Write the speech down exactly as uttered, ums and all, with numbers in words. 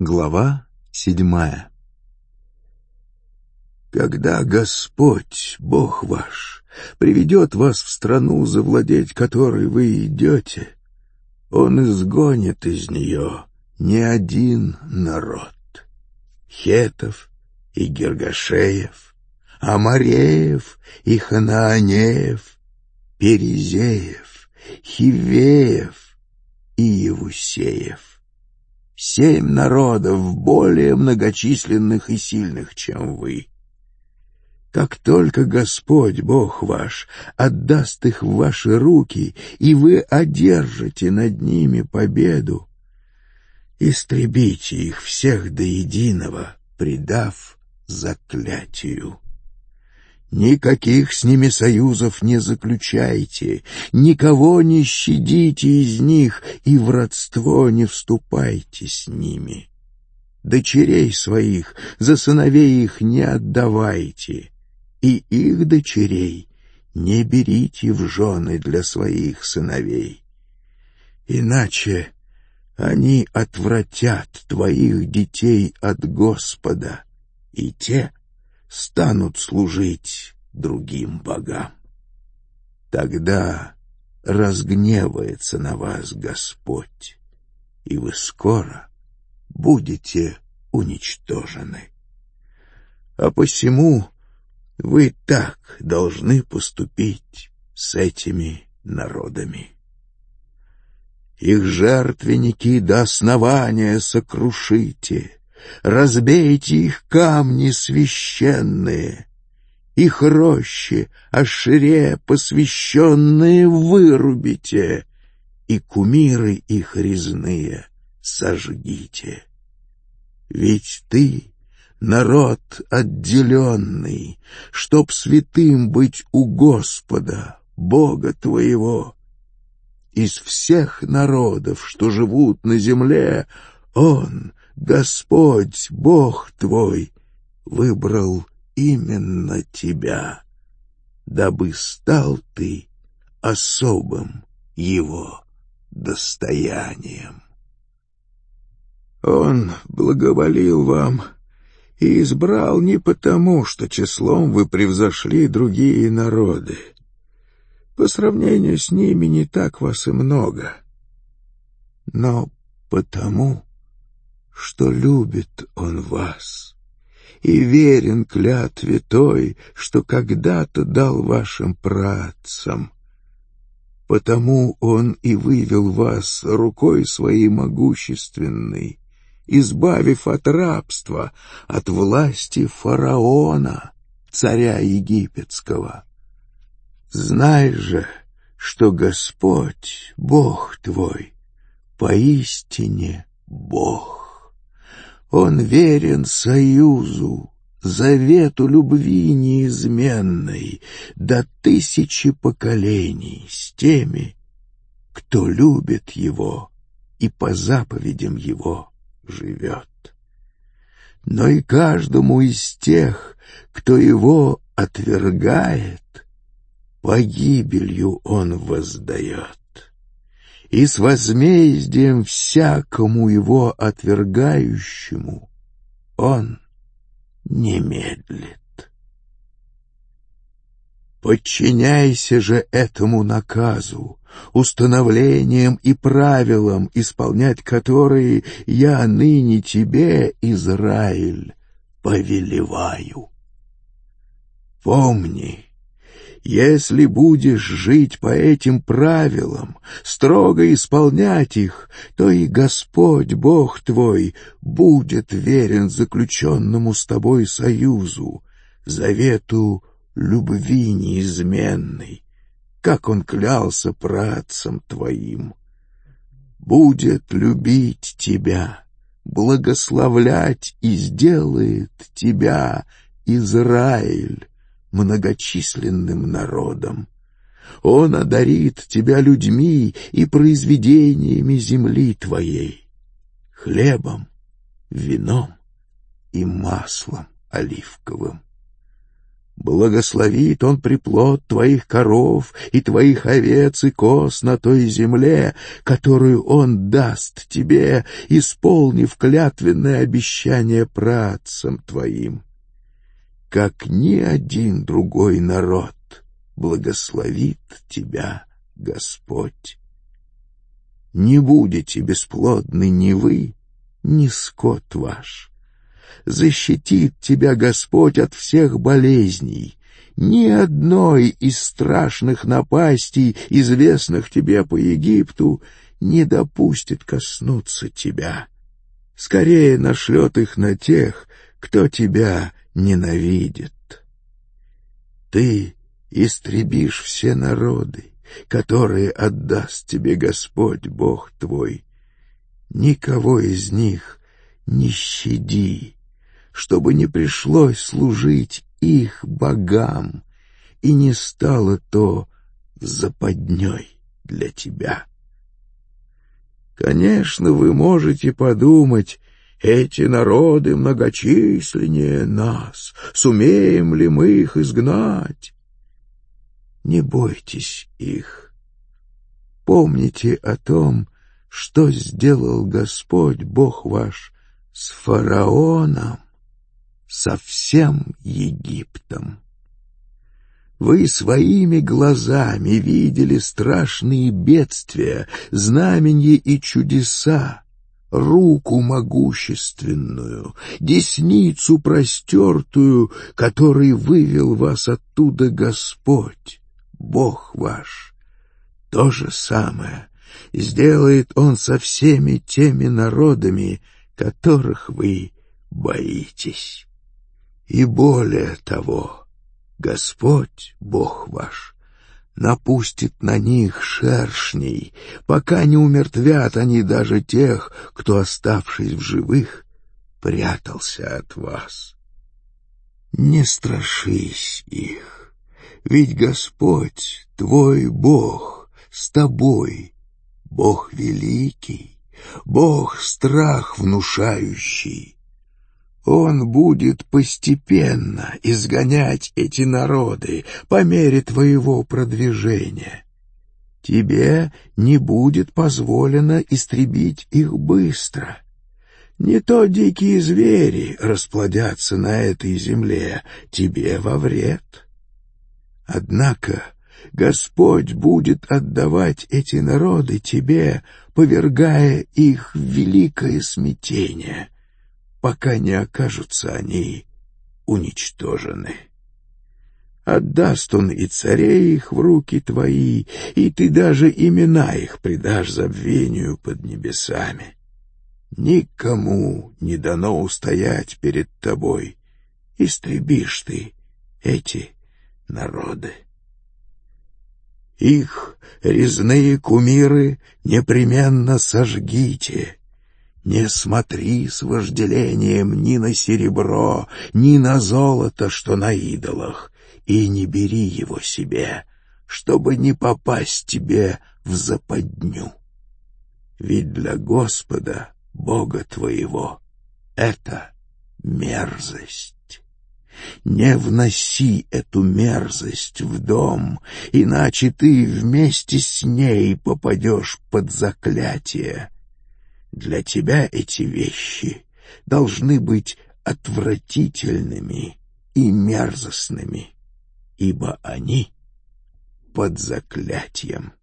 Глава седьмая. Когда Господь, Бог ваш, приведет вас в страну, завладеть которой вы идете, Он изгонит из нее не один народ — Хетов и Гиргашеев, Амореев и Ханаанеев, Перезеев, Хивеев и Евусеев. Семь народов, более многочисленных и сильных, чем вы. Как только Господь, Бог ваш, отдаст их в ваши руки, и вы одержите над ними победу, истребите их всех до единого, предав заклятию. Никаких с ними союзов не заключайте, никого не щадите из них и в родство не вступайте с ними. Дочерей своих за сыновей их не отдавайте, и их дочерей не берите в жены для своих сыновей. Иначе они отвратят твоих детей от Господа, и те станут служить другим богам. Тогда разгневается на вас Господь, и вы скоро будете уничтожены. А посему вы так должны поступить с этими народами. Их жертвенники до основания сокрушите, разбейте их камни священные, их рощи Ашере посвященные вырубите, и кумиры их резные сожгите. Ведь ты народ отделенный, чтоб святым быть у Господа, Бога твоего. Из всех народов, что живут на земле, Он, Господь, Бог твой, выбрал именно тебя, дабы стал ты особым Его достоянием. Он благоволил вам и избрал не потому, что числом вы превзошли другие народы. По сравнению с ними не так вас и много, но потому, что любит Он вас и верен клятве той, что когда-то дал вашим праотцам. Потому Он и вывел вас рукой Своей могущественной, избавив от рабства, от власти фараона, царя египетского. Знай же, что Господь, Бог твой, поистине Бог. Он верен союзу, завету любви неизменной до тысячи поколений с теми, кто любит Его и по заповедям Его живет. Но и каждому из тех, кто Его отвергает, погибелью Он воздает. И с возмездием всякому Его отвергающему Он не медлит. Подчиняйся же этому наказу, установлениям и правилам, исполнять которые я ныне тебе, Израиль, повелеваю. Помни, если будешь жить по этим правилам, строго исполнять их, то и Господь, Бог твой, будет верен заключенному с тобой союзу, завету любви неизменной, как Он клялся праотцам твоим. Будет любить тебя, благословлять и сделает тебя, Израиль, многочисленным народом. Он одарит тебя людьми и произведениями земли твоей, хлебом, вином и маслом оливковым. Благословит он приплод твоих коров и твоих овец и коз на той земле, которую он даст тебе, исполнив клятвенное обещание праотцам твоим. Как ни один другой народ благословит тебя Господь. Не будете бесплодны ни вы, ни скот ваш. Защитит тебя Господь от всех болезней. Ни одной из страшных напастей, известных тебе по Египту, не допустит коснуться тебя. Скорее нашлет их на тех, кто тебя ненавидит. Ты истребишь все народы, которые отдаст тебе Господь Бог твой. Никого из них не щади, чтобы не пришлось служить их богам, и не стало то западней для тебя. Конечно, вы можете подумать, эти народы многочисленнее нас, сумеем ли мы их изгнать? Не бойтесь их. Помните о том, что сделал Господь Бог ваш с фараоном, со всем Египтом. Вы своими глазами видели страшные бедствия, знаменья и чудеса, руку могущественную, десницу простертую, которой вывел вас оттуда Господь, Бог ваш. То же самое сделает Он со всеми теми народами, которых вы боитесь. И более того, Господь, Бог ваш, напустит на них шершней, пока не умертвят они даже тех, кто, оставшись в живых, прятался от вас. Не страшись их, ведь Господь, твой Бог, с тобой, Бог великий, Бог страх внушающий. Он будет постепенно изгонять эти народы по мере твоего продвижения. Тебе не будет позволено истребить их быстро. Не то дикие звери расплодятся на этой земле тебе во вред. Однако Господь будет отдавать эти народы тебе, повергая их в великое смятение, пока не окажутся они уничтожены. Отдаст Он и царей их в руки твои, и ты даже имена их предашь забвению под небесами. Никому не дано устоять перед тобой. Истребишь ты эти народы. Их резные кумиры непременно сожгите. Не смотри с вожделением ни на серебро, ни на золото, что на идолах, и не бери его себе, чтобы не попасть тебе в западню. Ведь для Господа, Бога твоего, это мерзость. Не вноси эту мерзость в дом, иначе ты вместе с ней попадешь под заклятие. Для тебя эти вещи должны быть отвратительными и мерзостными, ибо они под заклятием.